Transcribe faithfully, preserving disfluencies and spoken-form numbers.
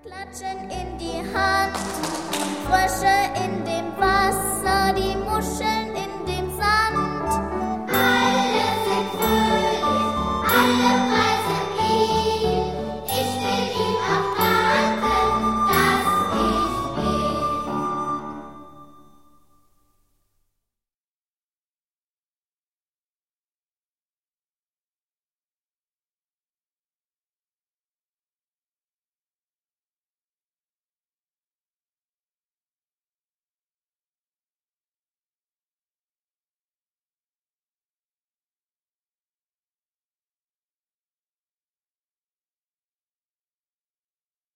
Klatschen in die Hand, Frösche in dem Wasser, die Muscheln